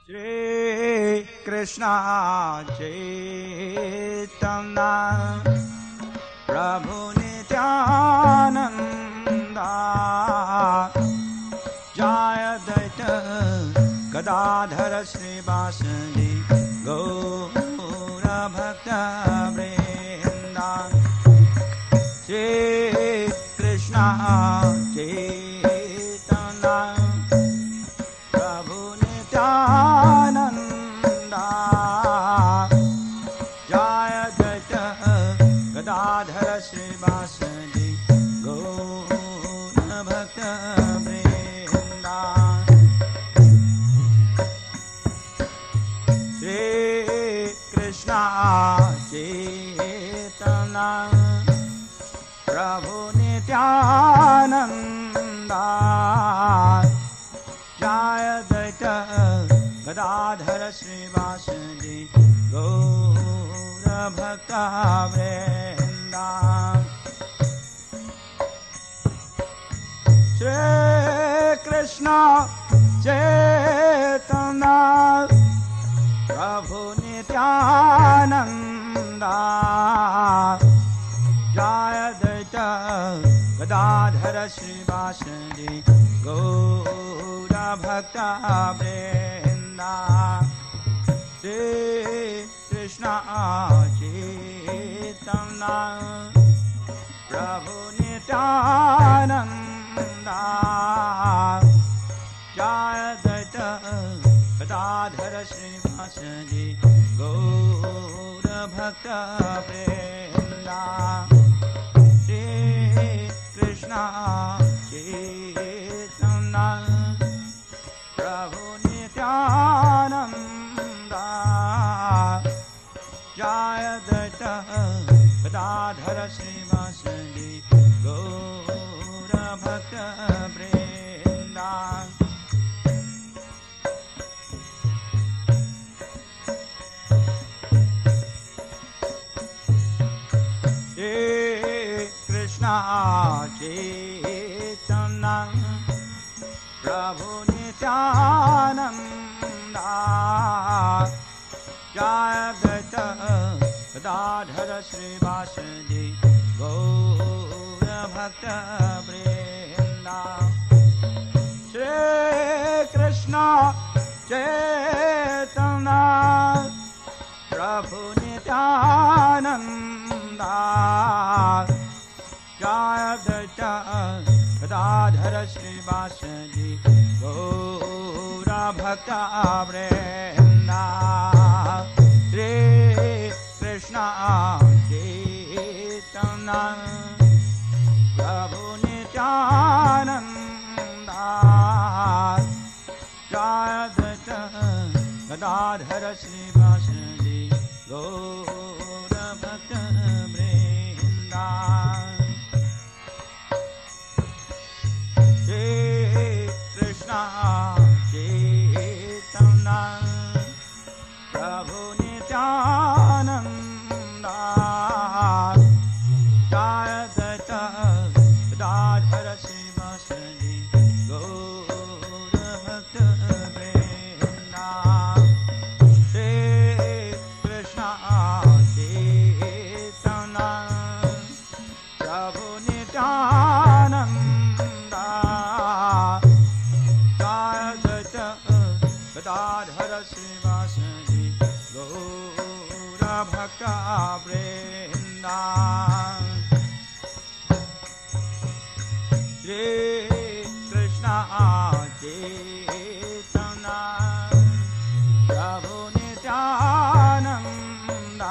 Shri Krishna Chaitanya Prabhu Nityananda Jaya Daita Gadadhara Srivasadi Gaura Bhakta Vrinda Shri Krishna Chaitanya Prabhu Nityananda Jaya Daita Gadadhara Srivasadi Gaura Bhakta Vrinda Shri Krishna Chaitanya Prabhu Nityananda Jaya Daita Gadadhara Srivasadi Gaura Bhakta Vrinda Shri Krishna Chaitanya Prabhu Nityananda Jaya Daita Gadadhara Srivasadi Gaura Bhakta Vrinda Shri Krishna Chaitanya Prabhu Nityananda Jaya Daita Gadadhara Srivasadi Gaura Bhakta Vrinda Shri Krishna Chaitanya Prabhu Nityananda Jaya Daita Gadadhara Srivasadi Gaura Bhakta Vrinda Shri Krishna Chaitanya Prabhu Nityananda Jaya Daita Gadadhara Srivasadi Gaura Bhakta Vrinda Shri Krishna Chaitanya Prabhu Nityananda Jaya Daita Gadadhara Srivasadi Gaura Bhakta Vrinda Shri Krishna Chaitanya Prabhu Nityananda Jaya Daita Gadadhara Srivasadi Gaura Bhakta Vrinda Shri Krishna Chaitanya Prabhu Nityananda Jaya Daita Gadadhara Srivasadi Gaura Bhakta Vrinda Shri Krishna Chaitanya Prabhu Nityananda Jaya Daita Gadadhara Srivasadi Gaura Bhakta Vrinda Shri Krishna Chaitanya Prabhu Nityananda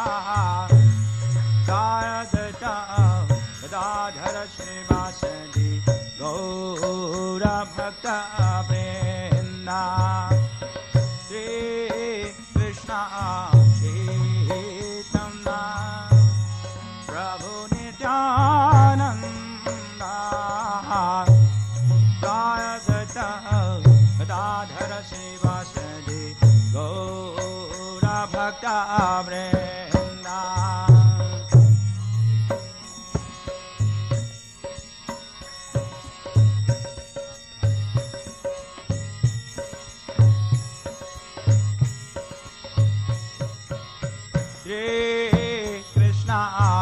Jaya Daita Gadadhara Srivasadi Gaura Bhakta Vrinda Shri Krishna Chaitanya Prabhu Nityananda Jaya Daita Gadadhara Srivasadi Gaura Bhakta Vrinda Shri Krishna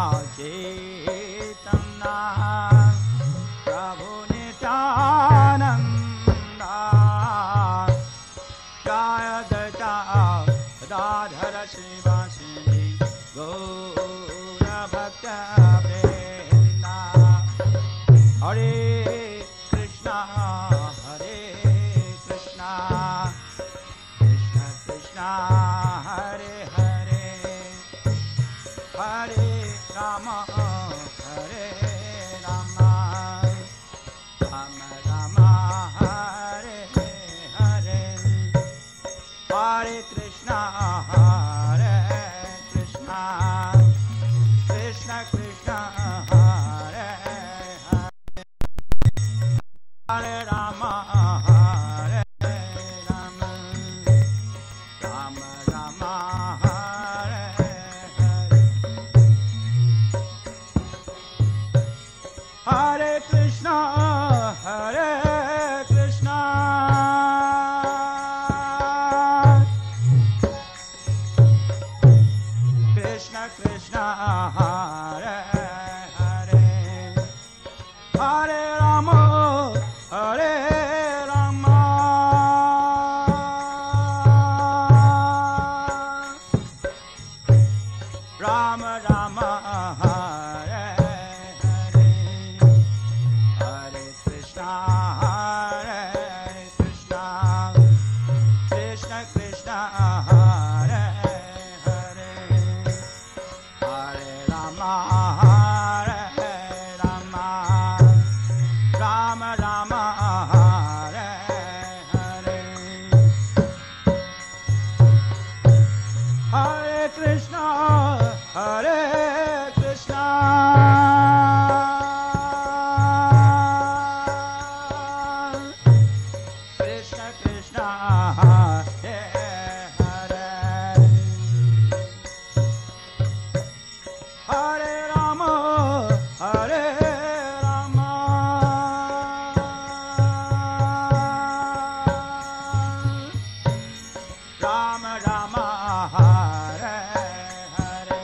Chaitanya Prabhu Nityananda Jaya Data Radhara Shivasini Gaura Bhakta Vrinda Hare Krishna Hare Krishna Krishna Krishna Hare Hare Hare Rama Hare Rama Rama Rama Hare Hare Hare Krishna Hare Krishna Krishna Krishna Hare Hare Hare Rama Hare Rama Rama Rama Hare Hare Hare Krishna Hare Krishna Krishna Krishna Hare Hare Hare Rama Hare Rama Rama Rama Hare Hare Hare Krishna Hare Krishna Krishna Krishna Hare Hare Hare Rama Hare Rama Rama Rama Hare Hare Hare Krishna Hare Krishna Krishna Krishna Hare Hare Hare Rama Hare Rama Rama Rama Hare Hare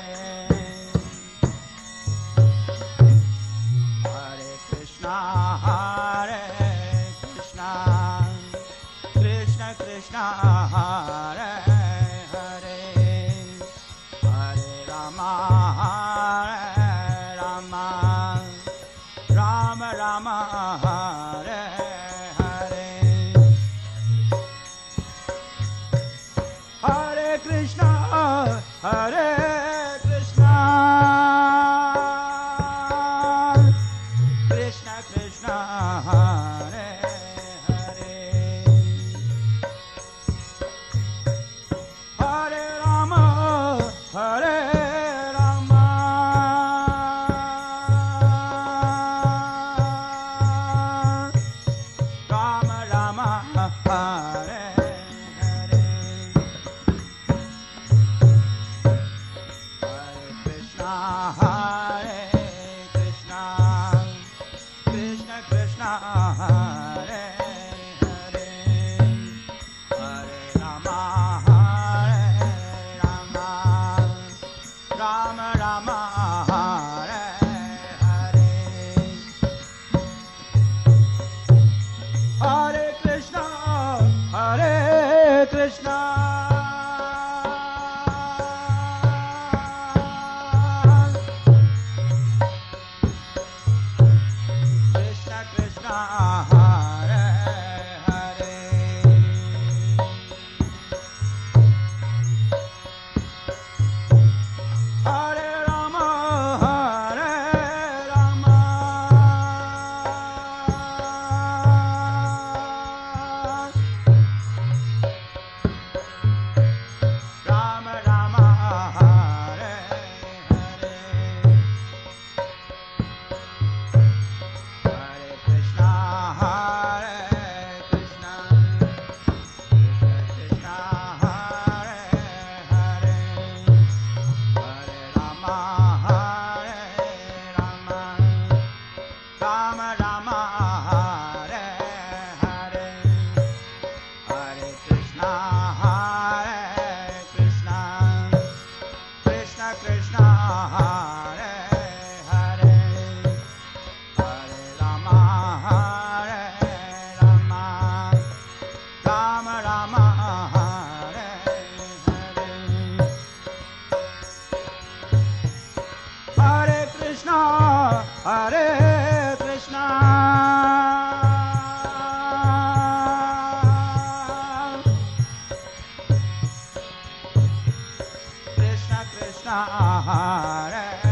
Hare Krishna Hare Krishna Krishna Krishna Hare Hare Hare Rama Hare Rama Rama Rama Hare Hare Hare Krishna Hare Krishna Krishna Krishna Hare Hare Hare Rama Hare Rama Rama Rama Hare Hare Hare Krishna Hare Krishna Krishna Krishna Hare Hare Hare Rama Hare Rama Rama Rama Hare Hare Hare Krishna Hare Krishna Krishna Krishna Hare Hare Hare Rama Hare Rama Krishna, Hare Krishna. Krishna Krishna, Hare